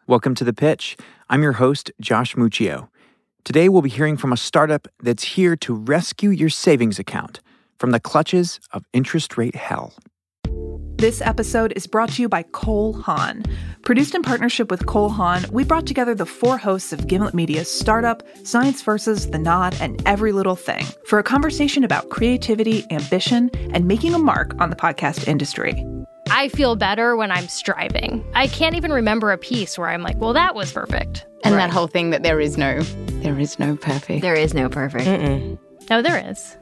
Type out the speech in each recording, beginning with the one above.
Welcome to The Pitch. I'm your host, Josh Muccio. Today we'll be hearing from a startup that's here to rescue your savings account from the clutches of interest rate hell. This episode is brought to you by Cole Haan. Produced in partnership with Cole Haan, we brought together the four hosts of Gimlet Media's Startup, Science Versus, The Nod, and Every Little Thing for a conversation about creativity, ambition, and making a mark on the podcast industry. I feel better when I'm striving. I can't even remember a piece where I'm like, well, that was perfect. And that whole thing that there is no perfect. There is no perfect. No, there is.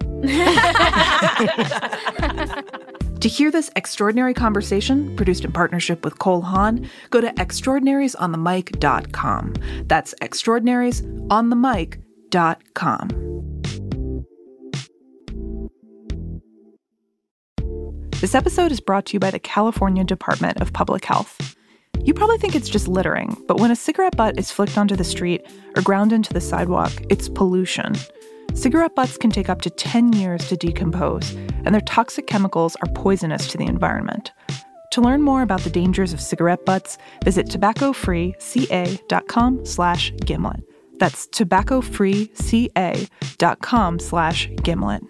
To hear this extraordinary conversation, produced in partnership with Cole Haan, go to extraordinariesonthemic.com. That's extraordinariesonthemic.com. This episode is brought to you by the California Department of Public Health. You probably think it's just littering, but when a cigarette butt is flicked onto the street or ground into the sidewalk, it's pollution. Cigarette butts can take up to 10 years to decompose, and their toxic chemicals are poisonous to the environment. To learn more about the dangers of cigarette butts, visit tobaccofreeca.com/gimlet. That's tobaccofreeca.com/gimlet.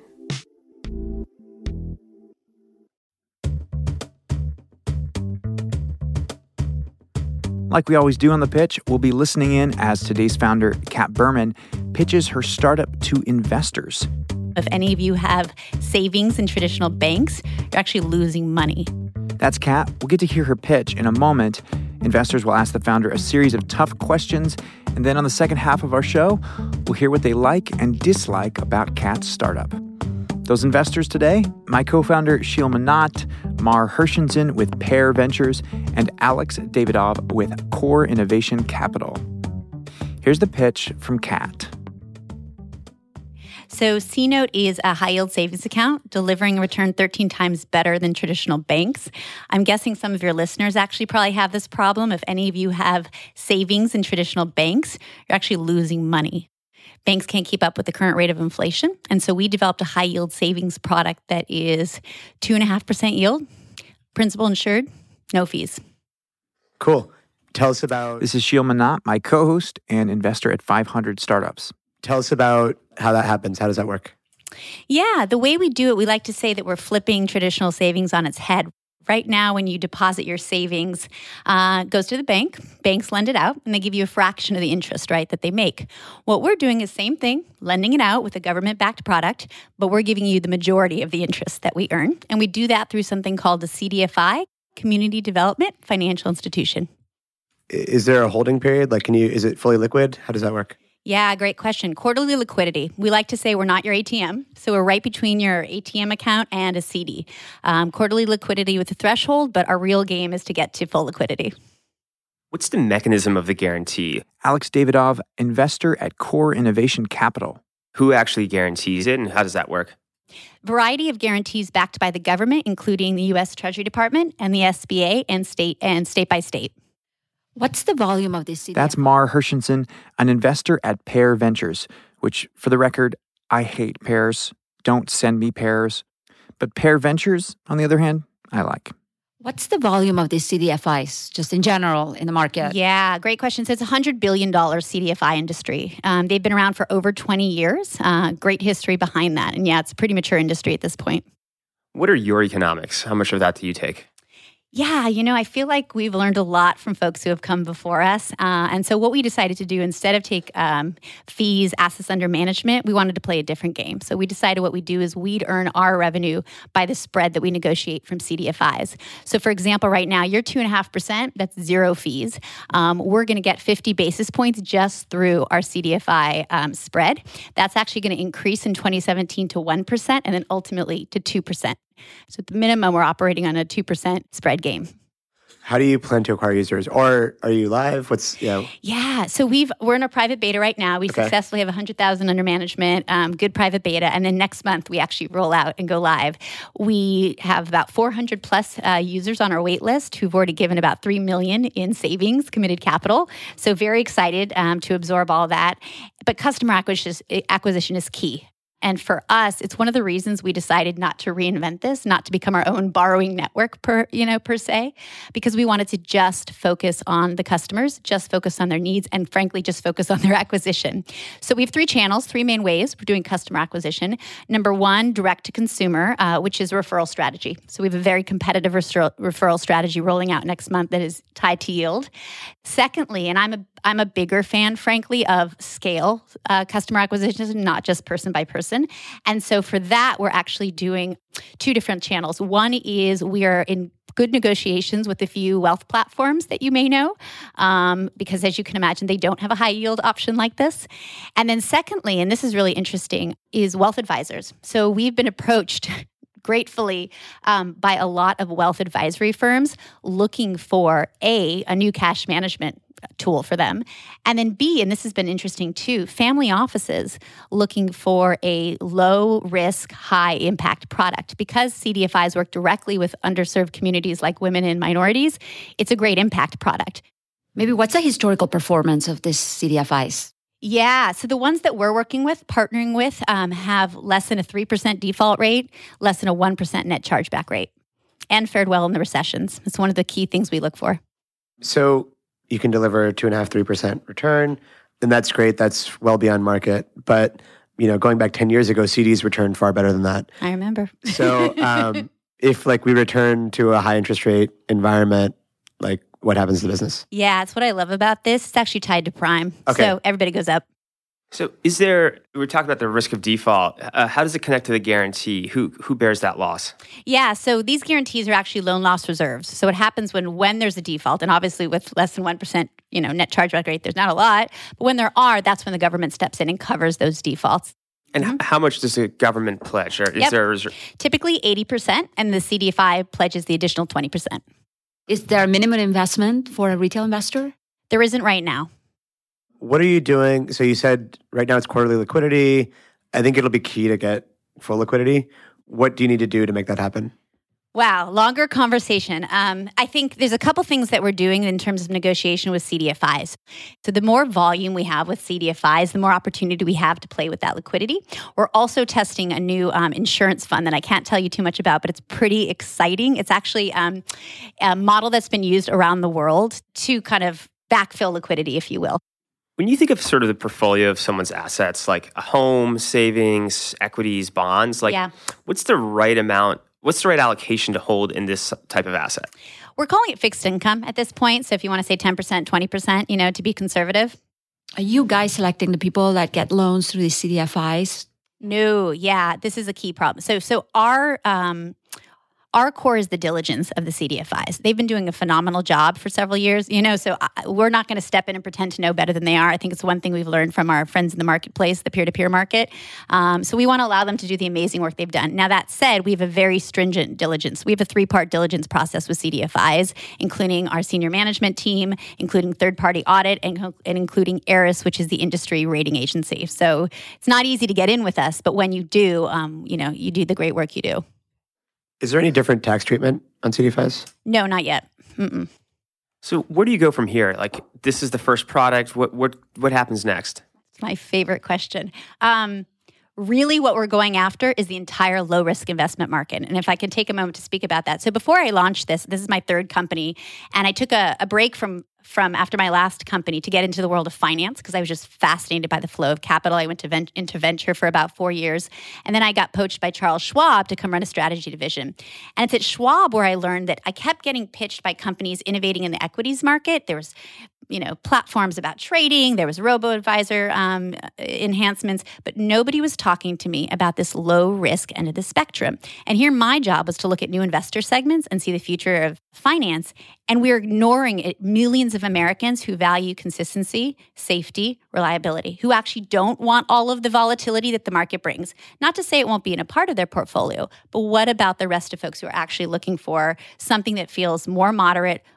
Like we always do on The Pitch, we'll be listening in as today's founder, Kat Berman, pitches her startup to investors. If any of you have savings in traditional banks, you're actually losing money. That's Kat. We'll get to hear her pitch in a moment. Investors will ask the founder a series of tough questions, and then on the second half of our show, we'll hear what they like and dislike about Kat's startup. Those investors today, my co-founder Sheel Manatt, Mar Hershenson with Pear Ventures, and Alex Davidov with Core Innovation Capital. Here's the pitch from Kat. So C-Note is a high-yield savings account, delivering a return 13 times better than traditional banks. I'm guessing some of your listeners actually probably have this problem. If any of you have savings in traditional banks, you're actually losing money. Banks can't keep up with the current rate of inflation, and so we developed a high-yield savings product that is 2.5% yield, principal insured, no fees. Cool. Tell us about... This is Sheel Manatt, my co-host and investor at 500 Startups. Tell us about how that happens. How does that work? Yeah, the way we do it, we like to say that we're flipping traditional savings on its head. Right now, when you deposit your savings, it goes to the bank. Banks lend it out, and they give you a fraction of the interest, right, that they make. What we're doing is same thing, lending it out with a government-backed product, but we're giving you the majority of the interest that we earn. And we do that through something called the CDFI, Community Development Financial Institution. Is there a holding period? Is it fully liquid? How does that work? Yeah, great question. Quarterly liquidity. We like to say we're not your ATM. So we're right between your ATM account and a CD. Quarterly liquidity with a threshold, but our real game is to get to full liquidity. What's the mechanism of the guarantee? Alex Davidov, investor at Core Innovation Capital. Who actually guarantees it, and how does that work? Variety of guarantees backed by the government, including the U.S. Treasury Department and the SBA and state by state. What's the volume of this CDF? That's Mar Hershenson, an investor at Pear Ventures, which, for the record, I hate pears. Don't send me pears. But Pear Ventures, on the other hand, I like. What's the volume of these CDFIs, just in general, in the market? Yeah, great question. So it's a $100 billion CDFI industry. They've been around for over 20 years. Great history behind that. And yeah, it's a pretty mature industry at this point. What are your economics? How much of that do you take? Yeah, I feel like we've learned a lot from folks who have come before us. And so what we decided to do, instead of take fees, assets under management, we wanted to play a different game. So we decided what we do is we'd earn our revenue by the spread that we negotiate from CDFIs. So for example, right now, you're 2.5%, that's zero fees. We're going to get 50 basis points just through our CDFI spread. That's actually going to increase in 2017 to 1% and then ultimately to 2%. So at the minimum, we're operating on a 2% spread game. How do you plan to acquire users? Or are you live? Yeah, so we're in a private beta right now. We successfully have 100,000 under management, good private beta. And then next month, we actually roll out and go live. We have about 400 plus users on our wait list who've already given about $3 million in savings, committed capital. So very excited to absorb all that. But customer acquisition is key. And for us, it's one of the reasons we decided not to reinvent this, not to become our own borrowing network per se, because we wanted to just focus on the customers, just focus on their needs, and frankly, just focus on their acquisition. So we have 3 channels, 3 main ways we're doing customer acquisition. Number 1, direct to consumer, which is a referral strategy. So we have a very competitive referral strategy rolling out next month that is tied to yield. Secondly, and I'm a bigger fan, frankly, of scale customer acquisition, not just person by person. And so for that, we're actually doing 2 different channels. One is we are in good negotiations with a few wealth platforms that you may know, because as you can imagine, they don't have a high yield option like this. And then secondly, and this is really interesting, is wealth advisors. So we've been approached gratefully by a lot of wealth advisory firms looking for a new cash management tool for them. And then B, and this has been interesting too, family offices looking for a low risk, high impact product. Because CDFIs work directly with underserved communities like women and minorities, it's a great impact product. Maybe what's the historical performance of these CDFIs? Yeah, so the ones that we're partnering with, have less than a 3% default rate, less than a 1% net chargeback rate, and fared well in the recessions. It's one of the key things we look for. So you can deliver 2.5-3% return, and that's great. That's well beyond market. But going back 10 years ago, CDs returned far better than that. I remember. So if we return to a high interest rate environment, what happens to the business? Yeah, it's what I love about this. It's actually tied to prime. Okay. So everybody goes up. So we're talking about the risk of default. How does it connect to the guarantee? Who bears that loss? Yeah, so these guarantees are actually loan loss reserves. So what happens when there's a default, and obviously with less than 1%, net chargeback rate, there's not a lot. But when there are, that's when the government steps in and covers those defaults. And how much does the government pledge? Or is there a reserve? Typically 80%, and the CDFI pledges the additional 20%. Is there a minimum investment for a retail investor? There isn't right now. What are you doing? So you said right now it's quarterly liquidity. I think it'll be key to get full liquidity. What do you need to do to make that happen? Wow, longer conversation. I think there's a couple things that we're doing in terms of negotiation with CDFIs. So the more volume we have with CDFIs, the more opportunity we have to play with that liquidity. We're also testing a new insurance fund that I can't tell you too much about, but it's pretty exciting. It's actually a model that's been used around the world to kind of backfill liquidity, if you will. When you think of sort of the portfolio of someone's assets, like a home, savings, equities, bonds, what's the right amount? What's the right allocation to hold in this type of asset? We're calling it fixed income at this point. So if you want to say 10%, 20%, to be conservative. Are you guys selecting the people that get loans through these CDFIs? No, yeah, this is a key problem. So our core is the diligence of the CDFIs. They've been doing a phenomenal job for several years, so we're not going to step in and pretend to know better than they are. I think it's one thing we've learned from our friends in the marketplace, the peer-to-peer market. So we want to allow them to do the amazing work they've done. Now, that said, we have a very stringent diligence. We have a 3-part diligence process with CDFIs, including our senior management team, including third-party audit, and including Eris, which is the industry rating agency. So it's not easy to get in with us, but when you do, you do the great work you do. Is there any different tax treatment on CDFIs? No, not yet. Mm-mm. So where do you go from here? This is the first product. What happens next? It's my favorite question. Really what we're going after is the entire low-risk investment market. And if I can take a moment to speak about that. So before I launched this is my 3rd company, and I took a break from after my last company to get into the world of finance because I was just fascinated by the flow of capital. I went into venture for about 4 years. And then I got poached by Charles Schwab to come run a strategy division. And it's at Schwab where I learned that I kept getting pitched by companies innovating in the equities market. There was platforms about trading. There was robo-advisor enhancements, but nobody was talking to me about this low-risk end of the spectrum. And here my job was to look at new investor segments and see the future of finance. And we're ignoring millions of Americans who value consistency, safety, reliability, who actually don't want all of the volatility that the market brings. Not to say it won't be in a part of their portfolio, but what about the rest of folks who are actually looking for something that feels more moderate,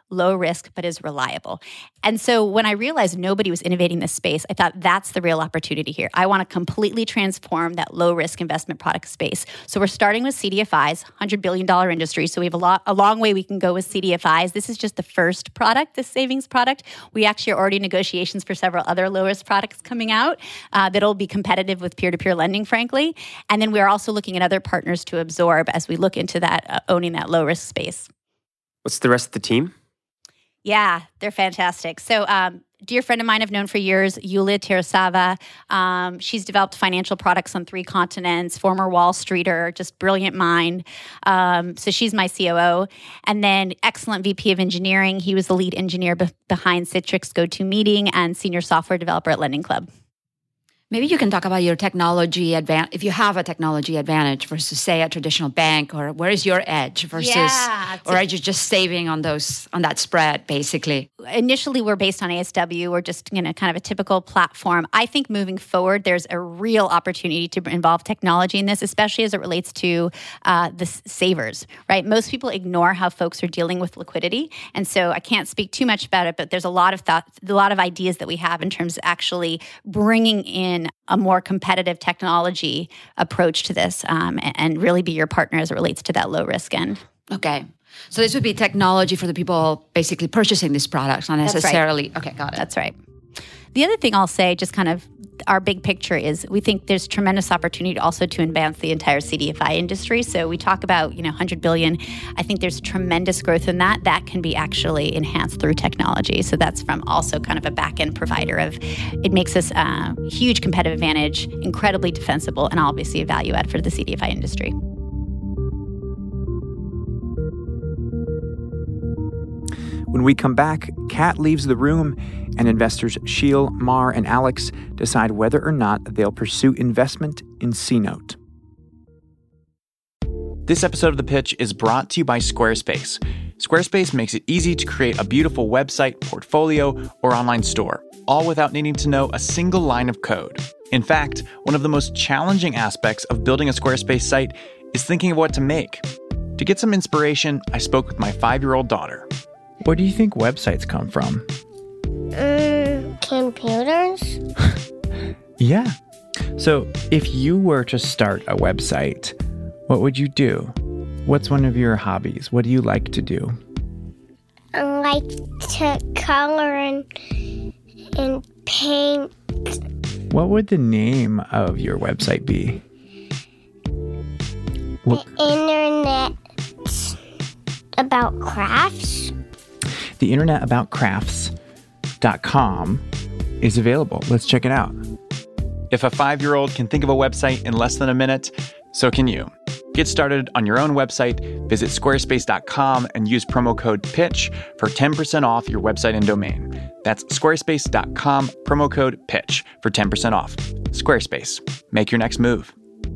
low risk, but is reliable. And so when I realized nobody was innovating this space, I thought that's the real opportunity here. I want to completely transform that low risk investment product space. So we're starting with CDFIs, $100 billion industry. So we have a long way we can go with CDFIs. This is just the first product, this savings product. We actually are already in negotiations for several other low risk products coming out that'll be competitive with peer-to-peer lending, frankly. And then we're also looking at other partners to absorb as we look into that, owning that low risk space. What's the rest of the team? Yeah, they're fantastic. So, dear friend of mine I've known for years, Yulia Terasava. She's developed financial products on 3 continents, former Wall Streeter, just brilliant mind. So she's my COO. And then excellent VP of engineering. He was the lead engineer behind Citrix GoToMeeting and senior software developer at Lending Club. Maybe you can talk about your technology advantage, if you have a technology advantage versus, say, a traditional bank, or where is your edge versus, or are you just saving on that spread, basically? Initially, we're based on ASW. We're just kind of a typical platform. I think moving forward, there's a real opportunity to involve technology in this, especially as it relates to the savers, right? Most people ignore how folks are dealing with liquidity. And so I can't speak too much about it, but there's a lot of ideas that we have in terms of actually bringing in a more competitive technology approach to this and really be your partner as it relates to that low risk end. Okay. So this would be technology for the people basically purchasing these products, not necessarily. That's right. Okay, got it. That's right. The other thing I'll say, just kind of our big picture, is we think there's tremendous opportunity also to advance the entire CDFI industry. So we talk about, $100 billion. I think there's tremendous growth in that can be actually enhanced through technology. So that's from also kind of a back-end provider of, it makes us a huge competitive advantage, incredibly defensible, and obviously a value add for the CDFI industry. When we come back, Kat leaves the room, and investors Sheil, Mar, and Alex decide whether or not they'll pursue investment in C-Note. This episode of The Pitch is brought to you by Squarespace. Squarespace makes it easy to create a beautiful website, portfolio, or online store, all without needing to know a single line of code. In fact, one of the most challenging aspects of building a Squarespace site is thinking of what to make. To get some inspiration, I spoke with my 5-year-old daughter. Where do you think websites come from? Computers? Yeah. So if you were to start a website, what would you do? What's one of your hobbies? What do you like to do? I like to color and paint. What would the name of your website be? The Internet About Crafts. The Internet About Crafts.com is available. Let's check it out. If a 5-year-old can think of a website in less than a minute, so can you. Get started on your own website. Visit squarespace.com and use promo code PITCH for 10% off your website and domain. That's squarespace.com, promo code PITCH for 10% off. Squarespace. Make your next move.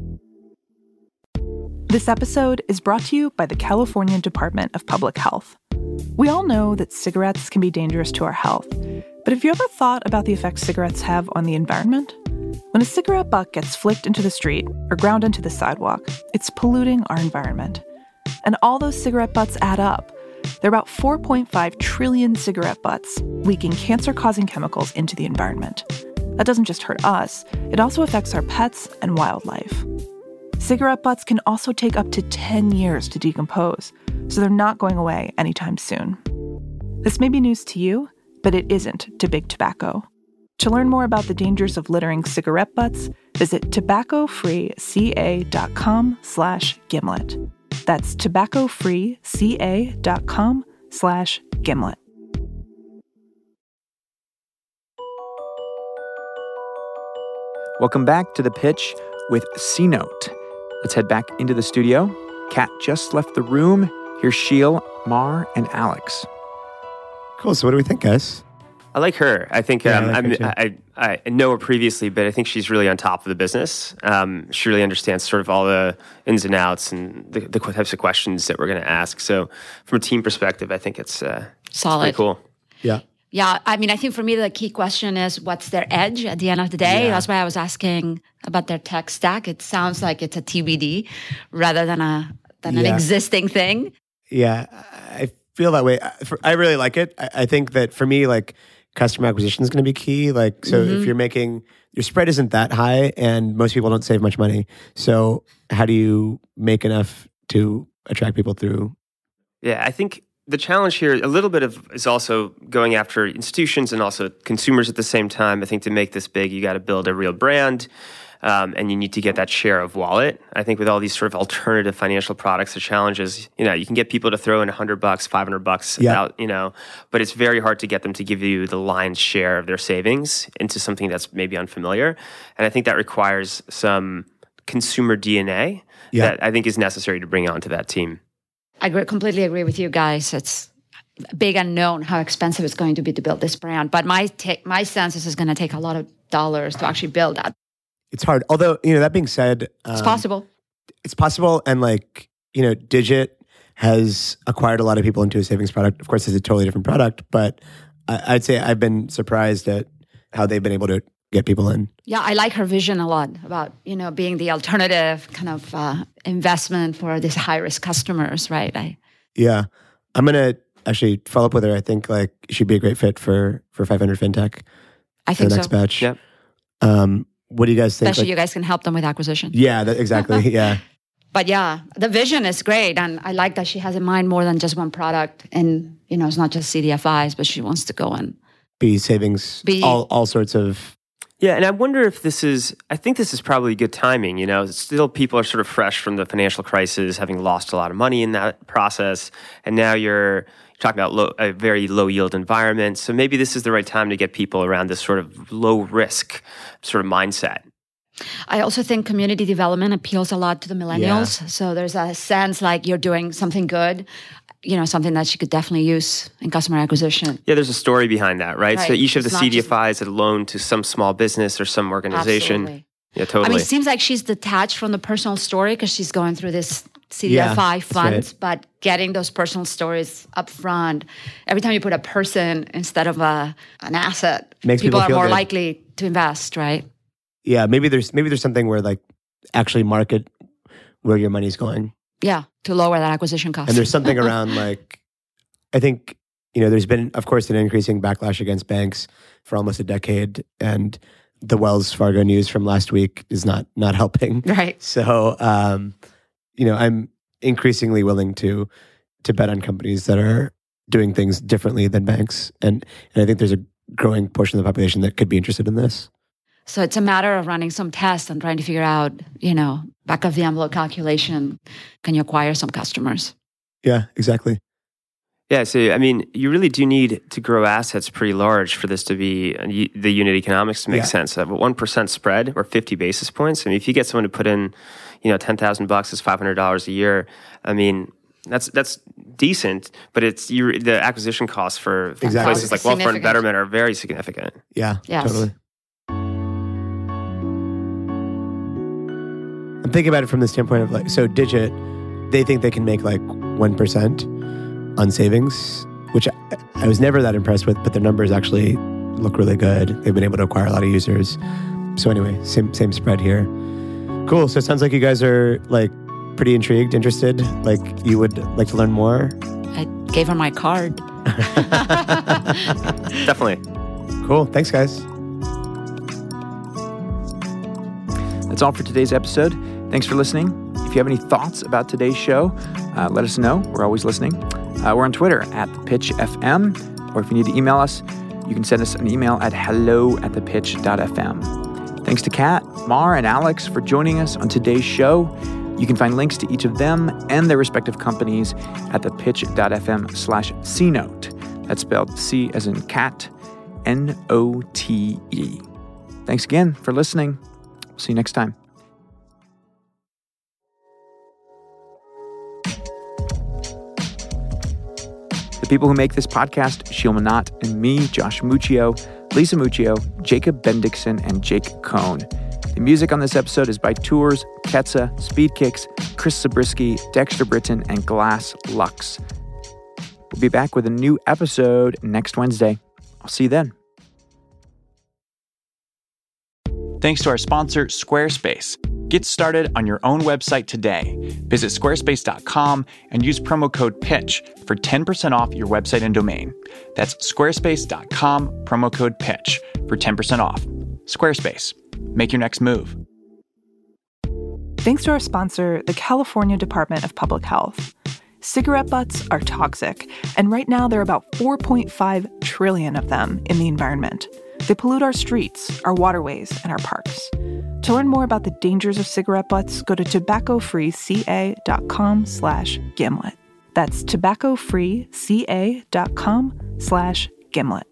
This episode is brought to you by the California Department of Public Health. We all know that cigarettes can be dangerous to our health, but have you ever thought about the effects cigarettes have on the environment? When a cigarette butt gets flicked into the street or ground into the sidewalk, it's polluting our environment. And all those cigarette butts add up. There are about 4.5 trillion cigarette butts leaking cancer-causing chemicals into the environment. That doesn't just hurt us, it also affects our pets and wildlife. Cigarette butts can also take up to 10 years to decompose, so they're not going away anytime soon. This may be news to you, but it isn't to big tobacco. To learn more about the dangers of littering cigarette butts, visit tobaccofreeca.com/gimlet. That's tobaccofreeca.com/gimlet. Welcome back to The Pitch with C-Note. Let's head back into the studio. Kat just left the room. Here's Sheil, Mar, and Alex. Cool. So what do we think, guys? I like her. I think I know her previously, but I think she's really on top of the business. She really understands sort of all the ins and outs and the types of questions that we're going to ask. So from a team perspective, I think it's solid. It's pretty cool. Yeah. Yeah, I mean, I think for me, the key question is what's their edge at the end of the day? Yeah. That's why I was asking about their tech stack. It sounds like it's a TBD rather than an existing thing. Yeah, feel that way. I really like it. I think that for me, like customer acquisition is going to be key. Like, so if you're making, your spread isn't that high and most people don't save much money. So how do you make enough to attract people through? Yeah, I think the challenge here a little bit of is also going after institutions and also consumers at the same time. I think to make this big, you got to build a real brand. And you need to get that share of wallet. I think with all these sort of alternative financial products, the challenge is, you can get people to throw in $100, $500 out, but it's very hard to get them to give you the lion's share of their savings into something that's maybe unfamiliar. And I think that requires some consumer DNA that I think is necessary to bring onto that team. I completely agree with you guys. It's big unknown how expensive it's going to be to build this brand. But my sense is it's going to take a lot of dollars to actually build that. It's hard. Although, that being said, it's possible. It's possible. And Digit has acquired a lot of people into a savings product. Of course, it's a totally different product, but I'd say I've been surprised at how they've been able to get people in. Yeah, I like her vision a lot about, being the alternative kind of investment for these high-risk customers, right? Yeah. I'm going to actually follow up with her. I think she'd be a great fit for 500 FinTech. I think the next batch. Yep. What do you guys think? Especially you guys can help them with acquisition. Yeah, exactly. Yeah. But yeah, the vision is great. And I like that she has in mind more than just one product. And, it's not just CDFIs, but she wants to go and be savings, all sorts of. Yeah, and I wonder if I think this is probably good timing. Still people are sort of fresh from the financial crisis, having lost a lot of money in that process. And now you're talking about a very low yield environment. So maybe this is the right time to get people around this sort of low risk sort of mindset. I also think community development appeals a lot to the millennials. Yeah. So there's a sense like you're doing something good, something that you could definitely use in customer acquisition. Yeah, there's a story behind that, right? So each of the CDFIs had a loan to some small business or some organization. Absolutely. Yeah, totally. It seems like she's detached from the personal story because she's going through this CDFI funds, but getting those personal stories up front. Every time you put a person instead of an asset, makes people are more good. likely to invest, right? Yeah, maybe there's something where actually market where your money's going. Yeah, to lower that acquisition cost. And there's something around I think, there's been, of course, an increasing backlash against banks for almost a decade. And the Wells Fargo news from last week is not helping. Right. So, I'm increasingly willing to bet on companies that are doing things differently than banks. And I think there's a growing portion of the population that could be interested in this. So it's a matter of running some tests and trying to figure out, back of the envelope calculation, can you acquire some customers? Yeah, exactly. Yeah, so you really do need to grow assets pretty large for this to be the unit economics to make sense. A 1% spread or 50 basis points. If you get someone to put in, $10,000 is $500 a year. That's decent, but it's the acquisition costs for places like Wealthfront and Betterment are very significant. Yeah, yes. Totally. I'm thinking about it from the standpoint of so Digit, they think they can make 1% on savings, which I was never that impressed with, but their numbers actually look really good. They've been able to acquire a lot of users. So anyway, same spread here. Cool. So it sounds like you guys are pretty intrigued, interested. You would like to learn more. I gave her my card. Definitely. Cool. Thanks, guys. That's all for today's episode. Thanks for listening. If you have any thoughts about today's show, let us know. We're always listening. We're on Twitter @thepitchfm, or if you need to email us, you can send us an email at hello@thepitch.fm. Thanks to Kat, Mar, and Alex for joining us on today's show. You can find links to each of them and their respective companies at thepitch.fm/cnote. That's spelled C as in cat, NOTE. Thanks again for listening. See you next time. The people who make this podcast, Sheel Manat and me, Josh Muccio, Lisa Muccio, Jacob Bendixson, and Jake Cohn. The music on this episode is by Tours, Ketsa, Speed Kicks, Chris Zabriskie, Dexter Britton, and Glass Lux. We'll be back with a new episode next Wednesday. I'll see you then. Thanks to our sponsor, Squarespace. Get started on your own website today. Visit squarespace.com and use promo code PITCH for 10% off your website and domain. That's squarespace.com, promo code PITCH for 10% off. Squarespace. Make your next move. Thanks to our sponsor, the California Department of Public Health. Cigarette butts are toxic, and right now there are about 4.5 trillion of them in the environment. They pollute our streets, our waterways, and our parks. To learn more about the dangers of cigarette butts, go to tobaccofreeca.com/Gimlet. That's tobaccofreeca.com/Gimlet.